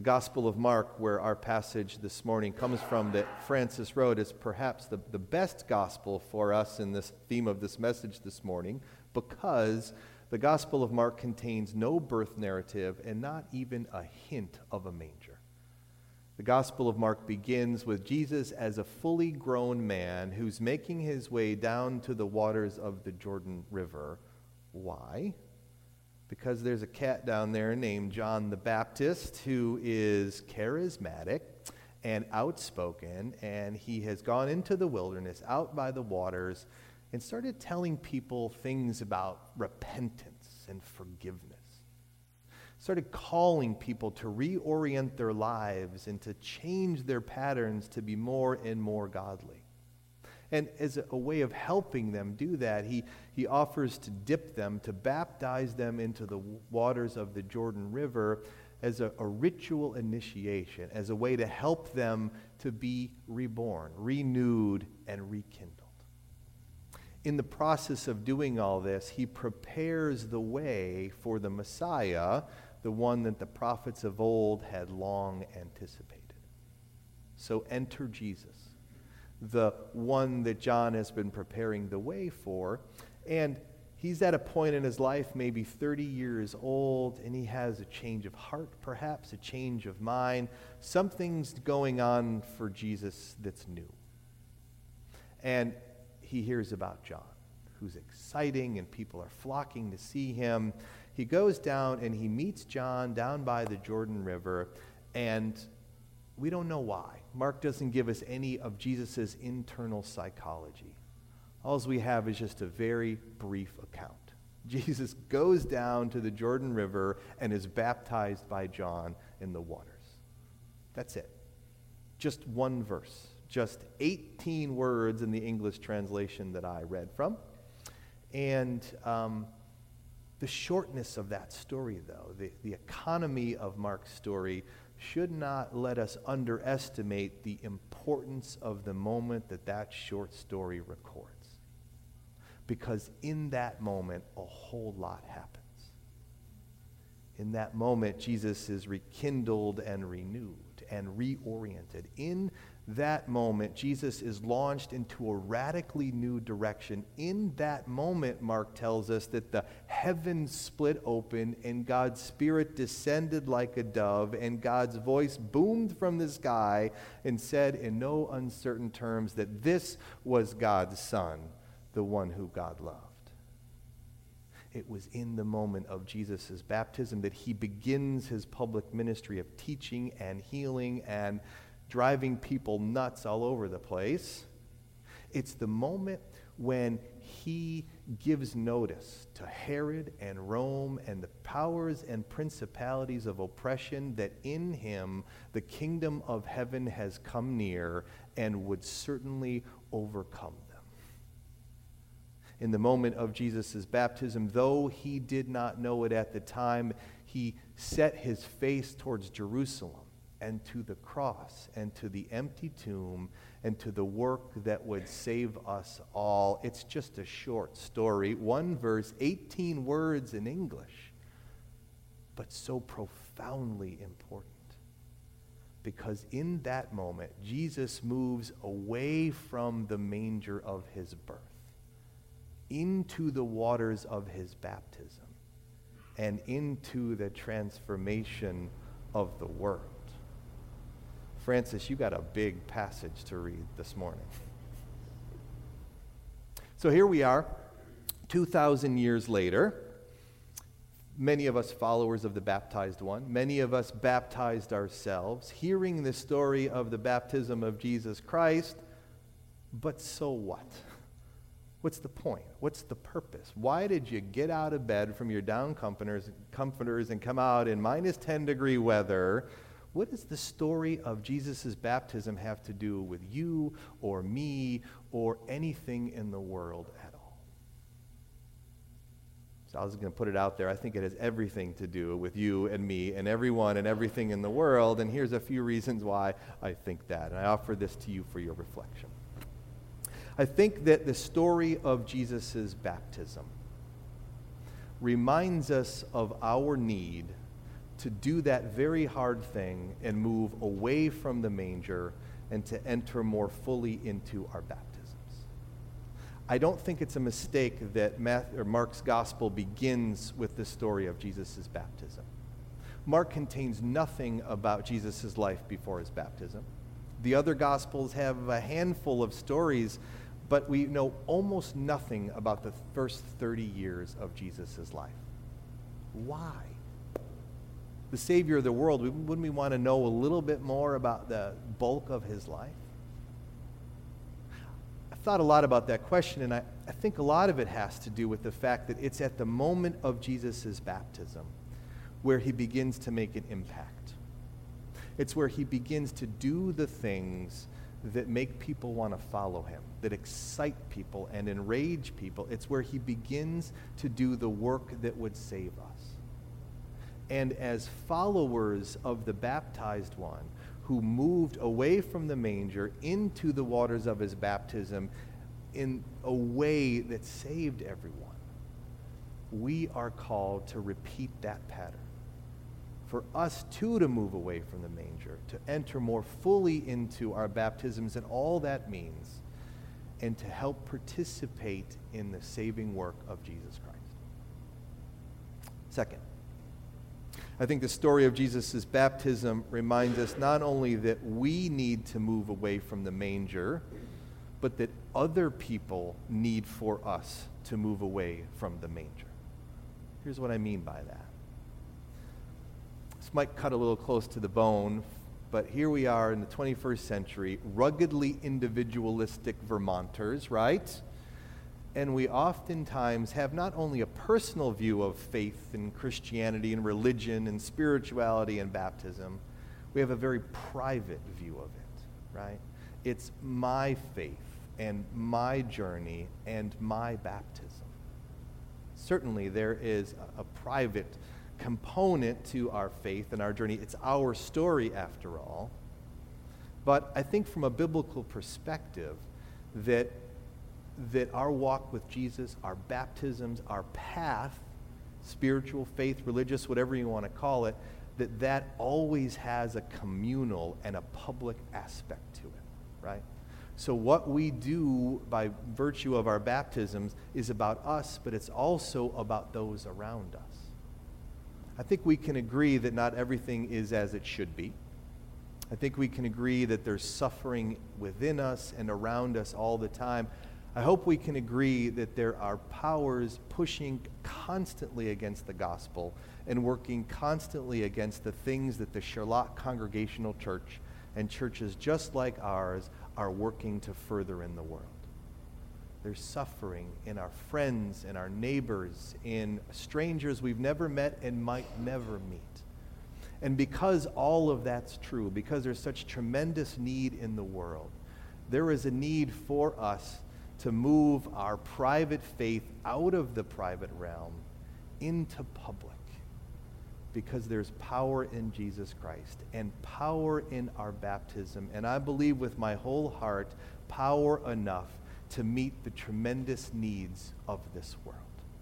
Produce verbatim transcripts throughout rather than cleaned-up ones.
The Gospel of Mark, where our passage this morning comes from, that Francis wrote, is perhaps the, the best gospel for us in this theme of this message this morning, because the Gospel of Mark contains no birth narrative and not even a hint of a manger. The Gospel of Mark begins with Jesus as a fully grown man who's making his way down to the waters of the Jordan River. Why? Because there's a cat down there named John the Baptist who is charismatic and outspoken, and he has gone into the wilderness out by the waters and started telling people things about repentance and forgiveness. Started calling people to reorient their lives and to change their patterns to be more and more godly. And as a, a way of helping them do that, he, he offers to dip them, to baptize them into the waters of the Jordan River as a, a ritual initiation, as a way to help them to be reborn, renewed, and rekindled. In the process of doing all this, he prepares the way for the Messiah, the one that the prophets of old had long anticipated. So enter Jesus, the one that John has been preparing the way for. And he's at a point in his life, maybe thirty years old, and he has a change of heart, perhaps a change of mind. Something's going on for Jesus that's new. And he hears about John, who's exciting, and people are flocking to see him. He goes down and he meets John down by the Jordan River, and we don't know why. Mark doesn't give us any of Jesus' internal psychology. All we have is just a very brief account. Jesus goes down to the Jordan River and is baptized by John in the waters. That's it. Just one verse. Just eighteen words in the English translation that I read from. And um, the shortness of that story, though, the, the economy of Mark's story, should not let us underestimate the importance of the moment that that short story records. Because in that moment, a whole lot happens. In that moment, Jesus is rekindled and renewed and reoriented. In that moment, Jesus is launched into a radically new direction. In that moment, Mark tells us that the heavens split open and God's Spirit descended like a dove, and God's voice boomed from the sky and said in no uncertain terms that this was God's Son, the one who God loved. It was in the moment of Jesus' baptism that he begins his public ministry of teaching and healing and driving people nuts all over the place. It's the moment when he gives notice to Herod and Rome and the powers and principalities of oppression that in him the kingdom of heaven has come near and would certainly overcome them. In the moment of Jesus' baptism, though he did not know it at the time, he set his face towards Jerusalem and to the cross and to the empty tomb and to the work that would save us all. It's just a short story, one verse, eighteen words in English, but so profoundly important. Because in that moment, Jesus moves away from the manger of his birth into the waters of his baptism and into the transformation of the world. Francis, you got a big passage to read this morning. So here we are, two thousand years later. Many of us followers of the baptized one, many of us baptized ourselves, hearing the story of the baptism of Jesus Christ. But so what? What's the point? What's the purpose? Why did you get out of bed from your down comforters, comforters and come out in minus ten degree weather? What does the story of Jesus' baptism have to do with you or me or anything in the world at all? So I was going to put it out there. I think it has everything to do with you and me and everyone and everything in the world. And here's a few reasons why I think that. And I offer this to you for your reflection. I think that the story of Jesus' baptism reminds us of our need to do that very hard thing and move away from the manger and to enter more fully into our baptisms. I don't think it's a mistake that Matthew, or Mark's gospel begins with the story of Jesus' baptism. Mark contains nothing about Jesus' life before his baptism. The other gospels have a handful of stories, but we know almost nothing about the first thirty years of Jesus' life. Why? The Savior of the world, wouldn't we want to know a little bit more about the bulk of his life? I've thought a lot about that question, and I, I think a lot of it has to do with the fact that it's at the moment of Jesus' baptism where he begins to make an impact. It's where he begins to do the things that make people want to follow him, that excite people and enrage people. It's where he begins to do the work that would save us. And as followers of the baptized one, who moved away from the manger into the waters of his baptism in a way that saved everyone, we are called to repeat that pattern. For us too to move away from the manger, to enter more fully into our baptisms and all that means, and to help participate in the saving work of Jesus Christ. Second, I think the story of Jesus' baptism reminds us not only that we need to move away from the manger, but that other people need for us to move away from the manger. Here's what I mean by that. This might cut a little close to the bone, but here we are in the twenty-first century, ruggedly individualistic Vermonters, right? And we oftentimes have not only a personal view of faith and Christianity and religion and spirituality and baptism, we have a very private view of it, right? It's my faith and my journey and my baptism. Certainly there is a, a private component to our faith and our journey. It's our story after all. But I think from a biblical perspective that that our walk with Jesus, our baptisms, our path, spiritual, faith, religious, whatever you want to call it, that that always has a communal and a public aspect to it, right? So what we do by virtue of our baptisms is about us, but it's also about those around us. I think we can agree that not everything is as it should be. I think we can agree that there's suffering within us and around us all the time. I hope we can agree that there are powers pushing constantly against the gospel and working constantly against the things that the Charlotte Congregational Church and churches just like ours are working to further in the world. There's suffering in our friends, in our neighbors, in strangers we've never met and might never meet. And because all of that's true, because there's such tremendous need in the world, there is a need for us to move our private faith out of the private realm into public, because there's power in Jesus Christ and power in our baptism, and I believe with my whole heart, power enough to meet the tremendous needs of this world.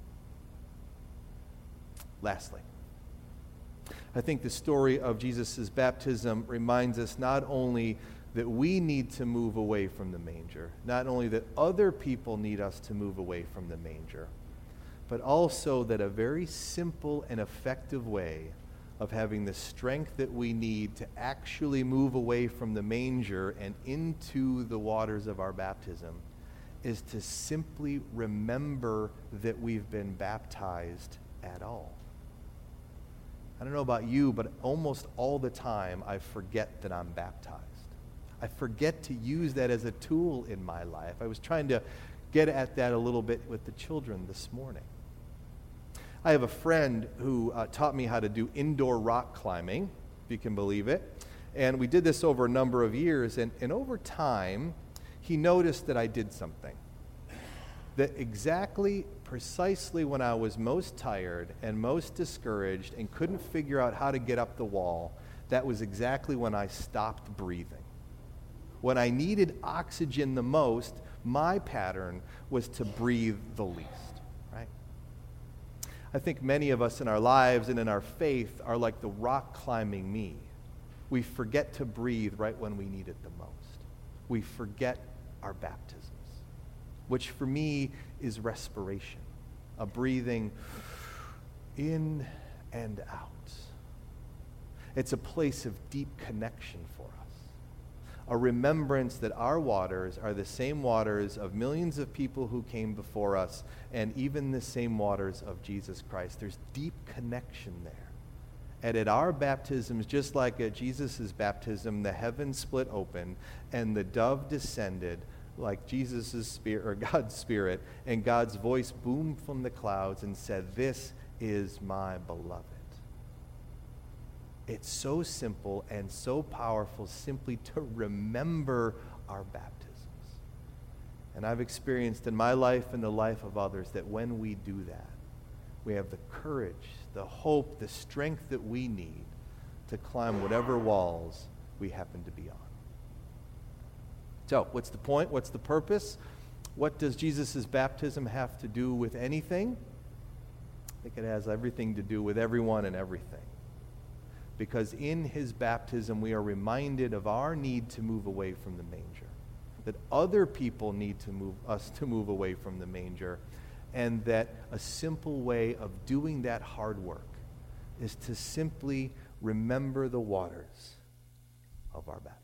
Lastly, I think the story of Jesus' baptism reminds us not only that we need to move away from the manger, not only that other people need us to move away from the manger, but also that a very simple and effective way of having the strength that we need to actually move away from the manger and into the waters of our baptism is to simply remember that we've been baptized at all. I don't know about you, but almost all the time I forget that I'm baptized. I forget to use that as a tool in my life. I was trying to get at that a little bit with the children this morning. I have a friend who uh, taught me how to do indoor rock climbing, if you can believe it. And we did this over a number of years. And, and over time, he noticed that I did something. That exactly, precisely when I was most tired and most discouraged and couldn't figure out how to get up the wall, that was exactly when I stopped breathing. When I needed oxygen the most, my pattern was to breathe the least, right? I think many of us in our lives and in our faith are like the rock climbing me. We forget to breathe right when we need it the most. We forget our baptisms, which for me is respiration, a breathing in and out. It's a place of deep connection for us, a remembrance that our waters are the same waters of millions of people who came before us, and even the same waters of Jesus Christ. There's deep connection there. And at our baptisms, just like at Jesus' baptism, the heavens split open and the dove descended like Jesus' spirit, or God's spirit, and God's voice boomed from the clouds and said, "This is my beloved." It's so simple and so powerful simply to remember our baptisms. And I've experienced in my life and the life of others that when we do that, we have the courage, the hope, the strength that we need to climb whatever walls we happen to be on. So, what's the point? What's the purpose? What does Jesus' baptism have to do with anything? I think it has everything to do with everyone and everything. Because in his baptism, we are reminded of our need to move away from the manger, that other people need to move us to move away from the manger, and that a simple way of doing that hard work is to simply remember the waters of our baptism.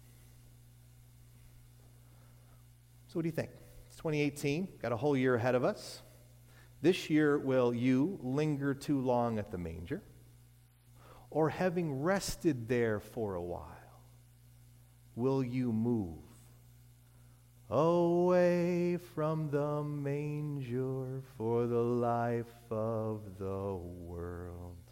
So what do you think? It's twenty eighteen, got a whole year ahead of us. This year, will you linger too long at the manger? Or having rested there for a while, will you move away from the manger for the life of the world?